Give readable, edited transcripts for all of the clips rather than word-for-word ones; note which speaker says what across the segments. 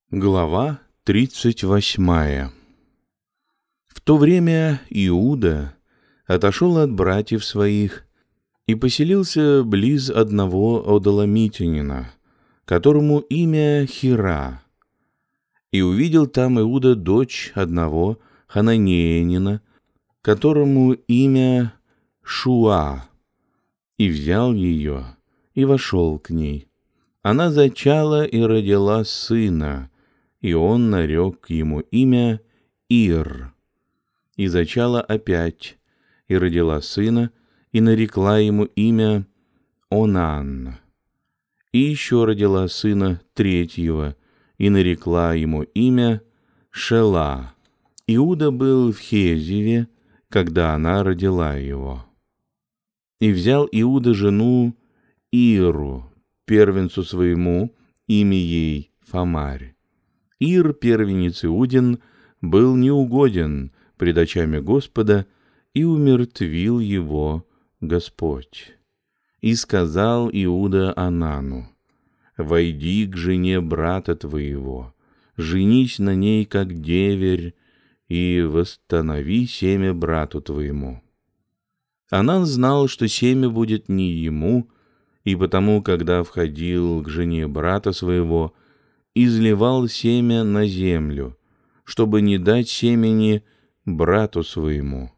Speaker 1: Глава 38. В то время Иуда отошел от братьев своих и поселился близ одного одолламитянина, которому имя Хира. И увидел там Иуда дочь одного хананеянина, которому имя Шуа, и взял ее, и вошел к ней. Она зачала и родила сына, и он нарек ему имя Ир. И зачала опять, и родила сына, и нарекла ему имя Онан. И еще родила сына третьего, и нарекла ему имя Шела. Иуда был в Хезеве, когда она родила его. И взял Иуда жену Иру, первенцу своему, имя ей Фамарь. Ир, первенец Иудин, был неугоден пред очами Господа, и умертвил его Господь. И сказал Иуда Онану: «Войди к жене брата твоего, женись на ней, как деверь, и восстанови семя брату твоему». Онан знал, что семя будет не ему, и потому, когда входил к жене брата своего, изливал семя на землю, чтобы не дать семени брату своему.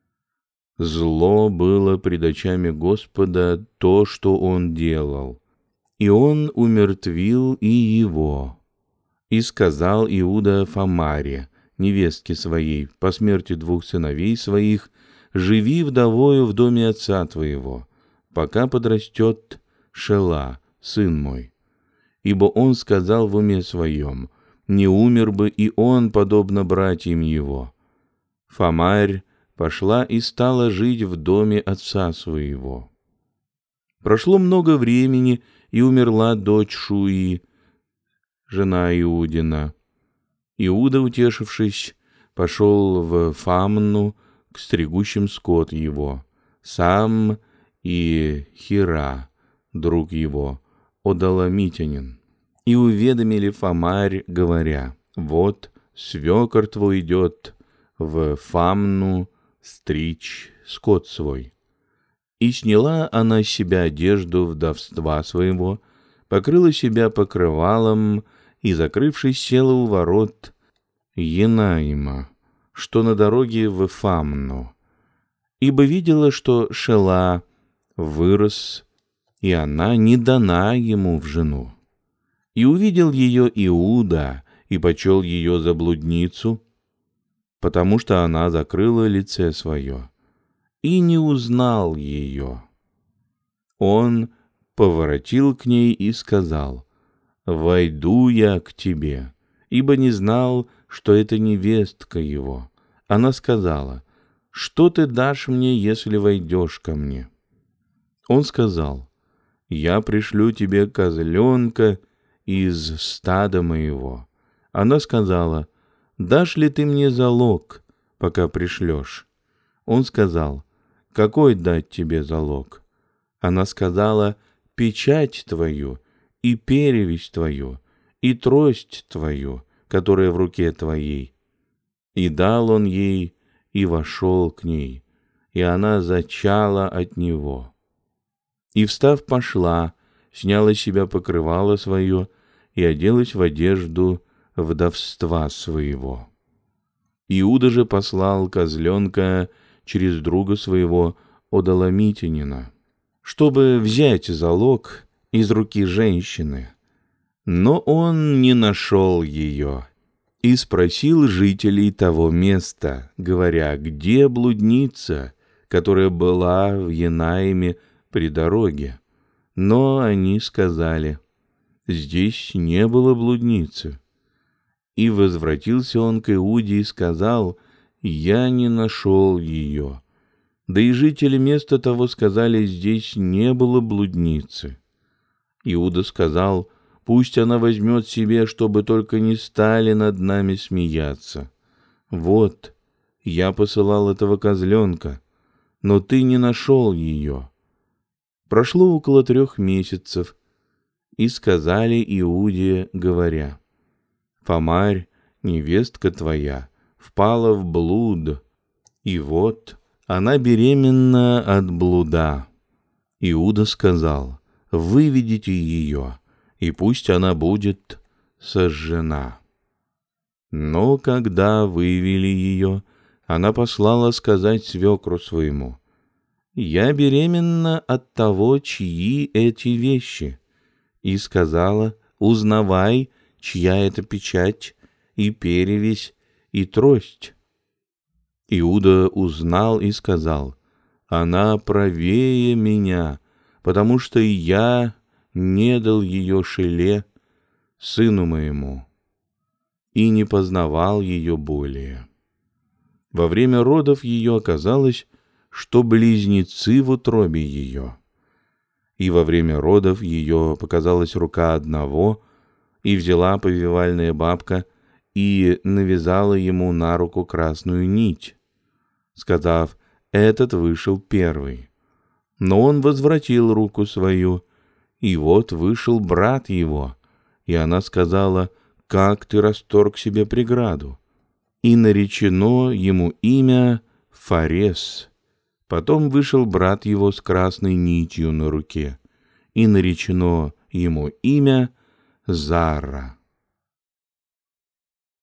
Speaker 1: Зло было пред очами Господа то, что он делал, и он умертвил и его. И сказал Иуда Фамаре, невестке своей, по смерти двух сыновей своих: «Живи вдовою в доме отца твоего, пока подрастет Шела, сын мой». Ибо он сказал в уме своем: не умер бы и он, подобно братьям его. Фамарь пошла и стала жить в доме отца своего. Прошло много времени, и умерла дочь Шуи, жена Иудина. Иуда, утешившись, пошел в Фамну к стригущим скот его, сам и Хира, друг его, одолламитянин. И уведомили Фамарь, говоря: «Вот свекор твой идет в Фамну стричь скот свой». И сняла она с себя одежду вдовства своего, покрыла себя покрывалом и, закрывшись, села у ворот Енаима, что на дороге в Фамну, ибо видела, что Шела вырос, и она не дана ему в жену. И увидел ее Иуда, и почел ее за блудницу, потому что она закрыла лице свое, и не узнал ее. Он поворотил к ней и сказал: «Войду я к тебе», ибо не знал, что это невестка его. Она сказала: «Что ты дашь мне, если войдешь ко мне?» Он сказал: «Я пришлю тебе козленка из стада моего». Она сказала: «Дашь ли ты мне залог, пока пришлешь?» Он сказал: «Какой дать тебе залог?» Она сказала: «Печать твою, и перевесь твою, и трость твою, которая в руке твоей». И дал он ей, и вошел к ней, и она зачала от него. И, встав, пошла, сняла с себя покрывало свое и оделась в одежду вдовства своего. Иуда же послал козленка через друга своего одолламитянина, чтобы взять залог из руки женщины. Но он не нашел ее и спросил жителей того места, говоря: «Где блудница, которая была в Енаиме при дороге?» Но они сказали: «Здесь не было блудницы». И возвратился он к Иуде и сказал: «Я не нашел ее». Да и жители места того сказали: «Здесь не было блудницы». Иуда сказал: «Пусть она возьмет себе, чтобы только не стали над нами смеяться. Вот, я посылал этого козленка, но ты не нашел ее». Прошло около 3 месяцев, и сказали Иуде, говоря: Фомарь, невестка твоя, впала в блуд, и вот она беременна от блуда». Иуда сказал: «Выведите ее, и пусть она будет сожжена». Но когда вывели ее, она послала сказать свекру своему: «Я беременна от того, чьи эти вещи». И сказала: «Узнавай, чья это печать, и перевесь, и трость». Иуда узнал и сказал: «Она правее меня, потому что и я не дал ее Шиле, сыну моему, и не познавал ее более». Во время родов ее оказалось, что близнецы в утробе ее. И во время родов ее показалась рука одного, и взяла повивальная бабка и навязала ему на руку красную нить, сказав: «Этот вышел первый». Но он возвратил руку свою, и вот вышел брат его, и она сказала: «Как ты расторг себе преграду?» И наречено ему имя Фарес. Потом вышел брат его с красной нитью на руке, и наречено ему имя Зара.